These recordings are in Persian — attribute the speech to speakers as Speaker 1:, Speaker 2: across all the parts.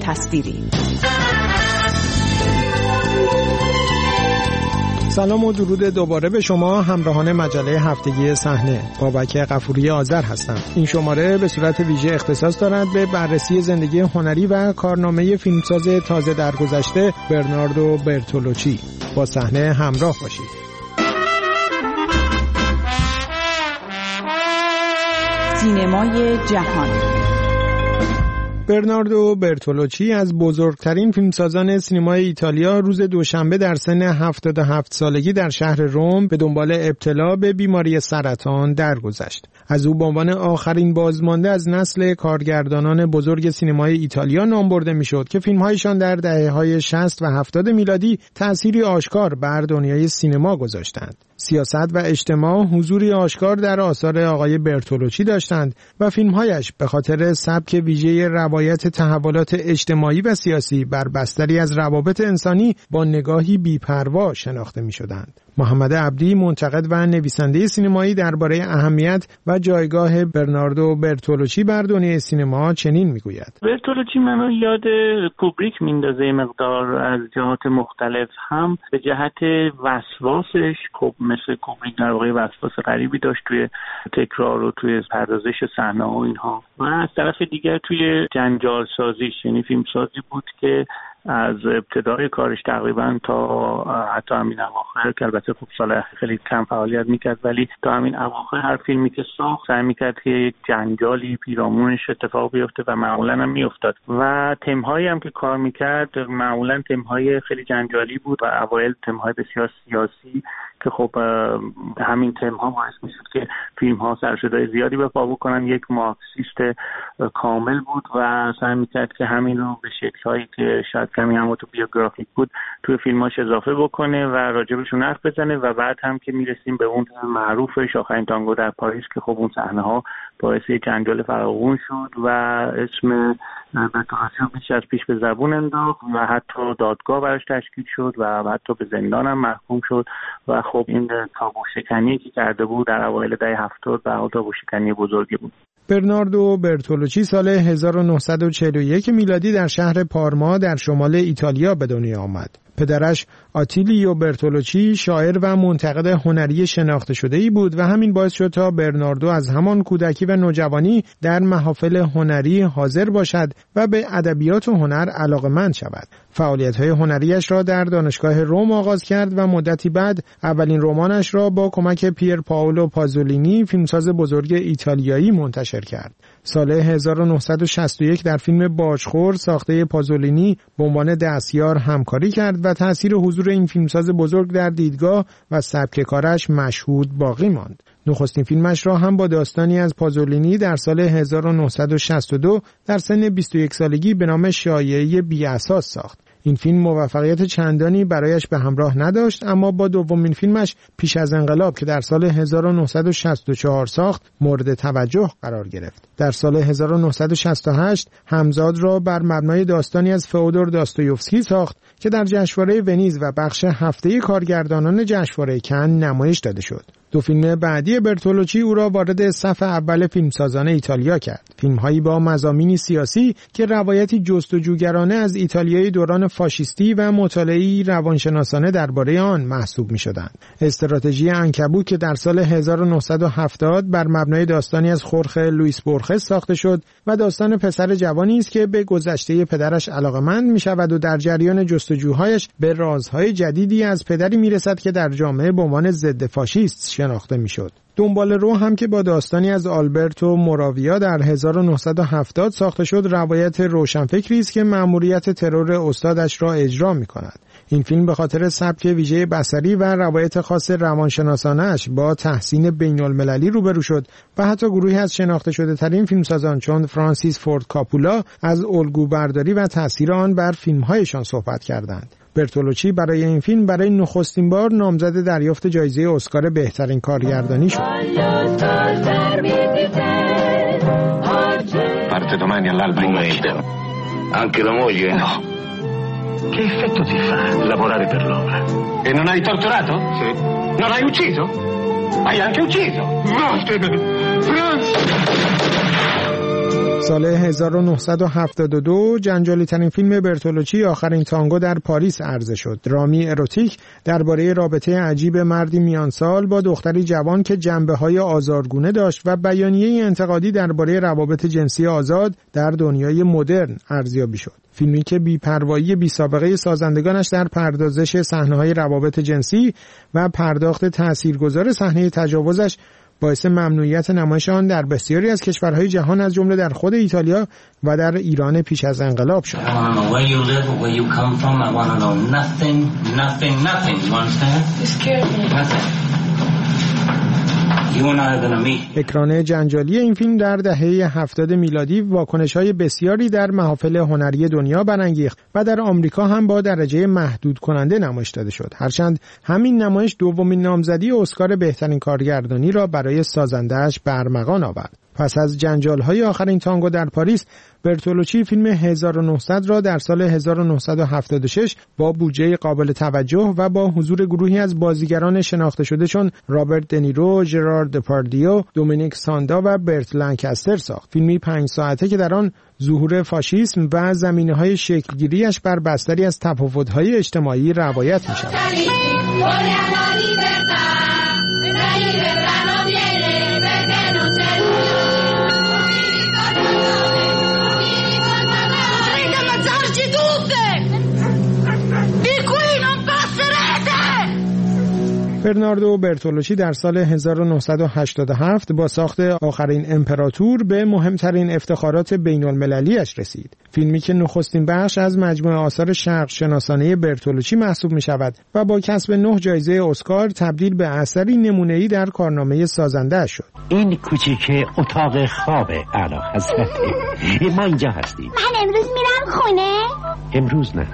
Speaker 1: تصویری.
Speaker 2: سلام و درود دوباره به شما همراهان مجله هفتگی صحنه. بابک غفوری آذر هستم. این شماره به صورت ویژه اختصاص دارد به بررسی زندگی هنری و کارنامه فیلمساز تازه درگذشته برناردو برتولوچی. با صحنه همراه باشید.
Speaker 1: سینمای جهان.
Speaker 2: برناردو برتولوچی از بزرگترین فیلمسازان سینمای ایتالیا روز دوشنبه در سن 77 سالگی در شهر روم به دنبال ابتلا به بیماری سرطان درگذشت. از او به عنوان آخرین بازمانده از نسل کارگردانان بزرگ سینمای ایتالیا نام برده میشد که فیلم‌هایشان در دهه‌های 60 و 70 میلادی تأثیری آشکار بر دنیای سینما گذاشتند. سیاست و اجتماع حضوری آشکار در آثار آقای برتولوچی داشتند و فیلم‌هایش به خاطر سبک ویژه روایت تحولات اجتماعی و سیاسی بر بستری از روابط انسانی با نگاهی بی‌پروا شناخته می‌شدند. محمد عبدی، منتقد و نویسنده سینمایی، درباره اهمیت و جایگاه برناردو برتولوچی بر دنیای سینما چنین میگوید:
Speaker 3: برتولوچی منو یاد کوبریک میندازه مقدار از جهات مختلف، هم به جهت وسواسش، خب مثل کوبریک در واقع وسواس غریبی داشت توی تکرار و توی پردازش صحنه و اینها، و از طرف دیگر توی جنجال سازیش، یعنی فیلم سازی بود که از ابتدای کارش تقریبا تا حتی همین اواخر، که البته خب سال خیلی کم فعالیت میکرد، ولی تا همین اواخر هر فیلمی که ساخت سعی میکرد که یک جنجالی پیرامونش اتفاق بیفته و معمولا هم میافتاد، و تمهایی هم که کار میکرد معمولا تمهای خیلی جنجالی بود و اوایل تمهای بسیار سیاسی که خب همین تمها باعث میشد که فیلم ها سرشدای زیادی به پا بکنن. یک مارکسیست کامل بود و سعی میکرد که همین رو به شکل‌هایی که شاید کمی هم اتوبیوگرافیک بود توی فیلماش اضافه بکنه و راجبشون حرف بزنه، و بعد هم که میرسیم به اون معروفش آخرین تانگو در پاریس که خب اون صحنه ها باعث جنجال فراوون شد و اسم برتولوچی رو بیش از پیش به زبون انداخت و حتی دادگاه براش تشکیل شد و حتی به زندان هم محکوم شد، و خب این تابوشکنی که کرده بود در اوایل دهه 70 و تابوشکنی بزرگی بود.
Speaker 2: برناردو برتولوچی سال 1941 میلادی در شهر پارما در شمال ایتالیا به دنیا آمد. پدرش آتیلیو برتولوچی شاعر و منتقد هنری شناخته شده‌ای بود و همین باعث شد تا برناردو از همان کودکی و نوجوانی در محافل هنری حاضر باشد و به ادبیات و هنر علاقه‌مند شود. فعالیت‌های هنریش را در دانشگاه روم آغاز کرد و مدتی بعد اولین رمانش را با کمک پیر پائولو پازولینی، فیلمساز بزرگ ایتالیایی، منتشر کرد. سال 1961 در فیلم باجخور ساخته پازولینی به عنوان دستیار همکاری کرد و تأثیر حضور این فیلمساز بزرگ در دیدگاه و سبک کارش مشهود باقی ماند. نخستین فیلمش را هم با داستانی از پازولینی در سال 1962 در سن 21 سالگی به نام شایعه بی‌اساس ساخت. این فیلم موفقیت چندانی برایش به همراه نداشت، اما با دومین فیلمش پیش از انقلاب که در سال 1964 ساخت مورد توجه قرار گرفت. در سال 1968 همزاد را بر مبنای داستانی از فئودور داستایوفسکی ساخت که در جشنواره ونیز و بخش هفته کارگردانان جشنواره کن نمایش داده شد. دو فیلم بعدی برتولوچی او را وارد صف اول فیلمسازان ایتالیا کرد. فیلم‌هایی با مضامینی سیاسی که روایتی جستجوگرانه از ایتالیای دوران فاشیستی و مطالعه‌ای روانشناسانه درباره آن محسوب می‌شدند. استراتژی عنکبوت که در سال 1970 بر مبنای داستانی از خورخه لوئیس بورخس ساخته شد و داستان پسر جوانی است که به گذشته پدرش علاقه‌مند می‌شود و در جریان جستجوهایش به رازهای جدیدی از پدری می‌رسد که در جامعه به عنوان ضد فاشیست شناخته می‌شد. دنبال رو هم که با داستانی از آلبرتو موراویا در 1970 ساخته شد، روایت روشنفکری است که مأموریت ترور استادش را اجرا می‌کند. این فیلم به خاطر سبک ویژه بصری و روایت خاص روانشناسانه‌اش با تحسین بین‌المللی روبرو شد و حتی گروهی از شناخته شده ترین فیلمسازان چون فرانسیس فورد کاپولا از الگوبرداری و تأثیر آن بر فیلم‌هایشان صحبت کردند. برتولوچی برای این فیلم برای نخستین بار نامزد دریافت جایزه اسکار بهترین کارگردانی شد.
Speaker 4: Parte domani all'alba in macchina.
Speaker 5: Anche la moglie?
Speaker 4: No. Che effetto ti fa lavorare per l'opera? E non hai torturato? Sì. Non hai ucciso? Hai anche ucciso? Vattene! Franz!
Speaker 2: سال 1972 جنجالی ترین فیلم برتولوچی آخرین تانگو در پاریس عرضه شد. درامی اروتیک درباره رابطه عجیب مردی میانسال با دختری جوان که جنبه‌های آزارگونه داشت و بیانیه انتقادی درباره روابط جنسی آزاد در دنیای مدرن ارزیابی شد. فیلمی که بی‌پروایی بی‌سابقه سازندگانش در پردازش صحنه‌های روابط جنسی و پرداخت تاثیرگذار صحنه تجاوزش باعث ممنوعیت نمایش آن در بسیاری از کشورهای جهان از جمله در خود ایتالیا و در ایران پیش از انقلاب شد. اکران جنجالی این فیلم در دهه 70 میلادی واکنش‌های بسیاری در محافل هنری دنیا برانگیخت و در آمریکا هم با درجه محدود کننده نمایش داده شد. هرچند همین نمایش دومین نامزدی اسکار بهترین کارگردانی را برای سازنده‌اش به ارمغان آورد. پس از جنجال‌های آخرین تانگو در پاریس، برتولوچی فیلم 1900 را در سال 1976 با بودجه قابل توجه و با حضور گروهی از بازیگران شناخته شده چون رابرت دنیرو، ژرار دپاردیو، دومینیک ساندا و برت لانکستر ساخت. فیلمی 5 ساعته که در آن ظهور فاشیسم و زمینه‌های شکل‌گیری‌اش بر بستری از تفاوت‌های اجتماعی روایت می‌شود. برناردو برتولوچی در سال 1987 با ساخت آخرین امپراتور به مهمترین افتخارات بین‌المللی‌اش رسید. فیلمی که نخستین بخش از مجموعه آثار شرق شناسانه برتولوچی محسوب می شود و با کسب 9 جایزه اسکار تبدیل به اثری نمونه‌ای در کارنامه سازنده شد.
Speaker 6: این کوچیکه اتاق خواب اعلی حضرت. ما اینجا هستیم.
Speaker 7: من امروز میرم خونه.
Speaker 6: امروز نه.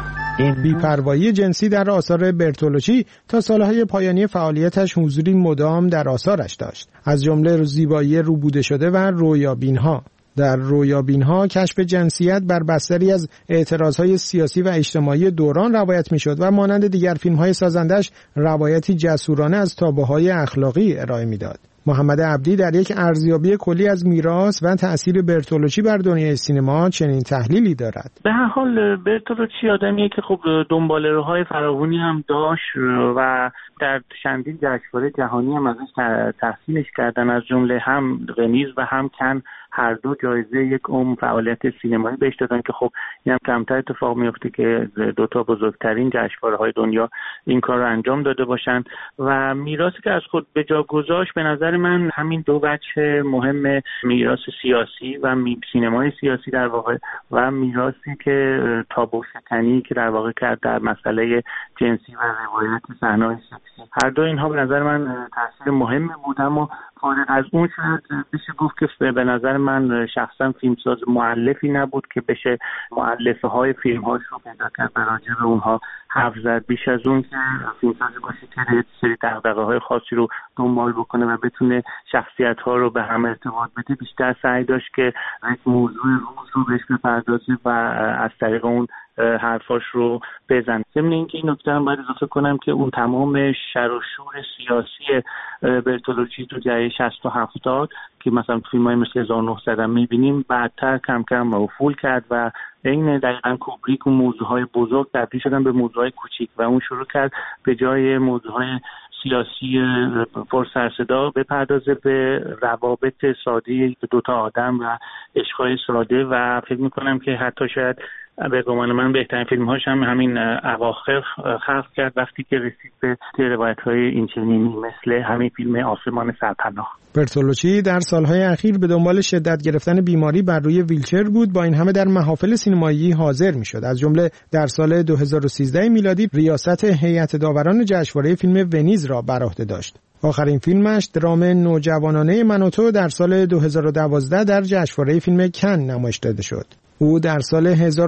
Speaker 2: بی‌پروایی جنسی در آثار برتولوچی تا سالهای پایانی فعالیتش حضوری مدام در آثارش داشت، از جمله زیبایی روبوده شده و رویابین‌ها. در رویابین‌ها کشف جنسیت بر بستری از اعتراضهای سیاسی و اجتماعی دوران روایت می‌شد و مانند دیگر فیلم‌های سازندش روایتی جسورانه از تابوهای اخلاقی ارائه می‌داد. محمد عبدی در یک ارزیابی کلی از میراث و تأثیر برتولوچی بر دنیای سینما چنین تحلیلی دارد.
Speaker 3: به هر حال برتولوچی آدمیه که خب دنباله‌های فراوانی هم داشت و در چندین جشنواره جهانی هم ازش تحسینش کردن، از جمله هم ونیز و هم کن، هر دو جایزه یک فعالیت سینمایی بهش دادن که خب این هم کمتر اتفاق میفته که دو تا بزرگترین جشنواره‌های دنیا این کار رو انجام داده باشن. و میراثی که از خود به جا گذاشت به نظر من همین دو بچه مهم، میراث سیاسی و سینمای سیاسی در واقع و میراثی که تابو شکنی که در واقع کرد در مسئله جنسی و روایت صحنه‌های سکسی. هر دو اینها به نظر من تاثیر مهمی بود، اما فارغ از اون شاید بشه گفت که به نظر من شخصا فیلمساز مؤلفی نبود که بشه مؤلفه های فیلم هاش رو پیدا کرد و راجع به اونها حرف زد. بیش از اون که فیلمسازی باشه که یک سری دغدغه های خاصی رو دنبال بکنه و بتونه شخصیت ها رو به هم ارتباط بده، بیشتر سعی داشت که یک موضوع روز رو بهش بپردازه و از طریق اون حرفاش رو بزن. ضمن اینکه این نکته هم باید اضافه کنم که اون تمام شر و شور سیاسی برتولوچی تو دهه 60 و 70 که مثلا فیلم‌های مثل 1900 هم می‌بینیم بعدتر کم کم افول کرد و این دقیقاً کوبریک و موضوعهای بزرگ تبدیل شدن به موضوعهای کوچیک و اون شروع کرد به جای موضوعهای سیاسی پر سر صدا بپردازه به روابط ساده دو تا آدم و عشق‌های ساده و فکر می‌کنم که حتی شاید به گمان من بهترین فیلم‌هاش هم همین اواخر خلق کرد وقتی که رسید به روایت‌های اینچنینی مثل همین فیلم آسمان سرپناه.
Speaker 2: برتولوچی در سالهای اخیر به دنبال شدت گرفتن بیماری بر روی ویلچر بود، با این همه در محافل سینمایی حاضر می‌شد. از جمله در سال 2013 میلادی ریاست هیئت داوران جشنواره فیلم ونیز را بر عهده داشت. آخرین فیلمش درام نوجوانانه من و تو در سال 2012 در جشنواره فیلم کن نمایش داده شد. او در سال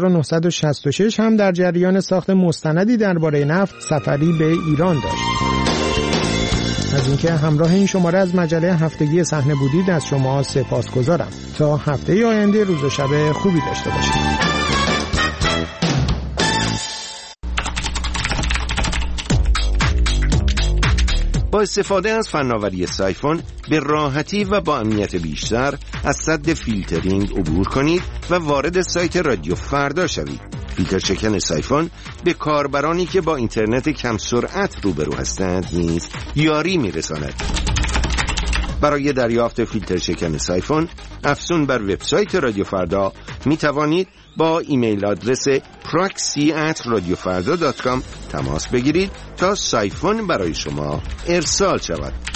Speaker 2: 1966 هم در جریان ساخت مستندی درباره نفت سفری به ایران داشت. از اینکه همراه این شماره از مجله هفتگی صحنه بودید از شما سپاسگزارم. تا هفته آینده روز و شب خوبی داشته باشید.
Speaker 8: با استفاده از فناوری سایفون به راحتی و با امنیت بیشتر از سد فیلترینگ عبور کنید و وارد سایت رادیو فردا شوید. فیلتر شکن سایفون به کاربرانی که با اینترنت کم سرعت روبرو هستند نیز یاری می‌رساند. برای دریافت فیلتر شکن سایفون افزون بر وبسایت رادیو فردا می توانید با ایمیل آدرس proxy@radiofarda.com تماس بگیرید تا سایفون برای شما ارسال شود.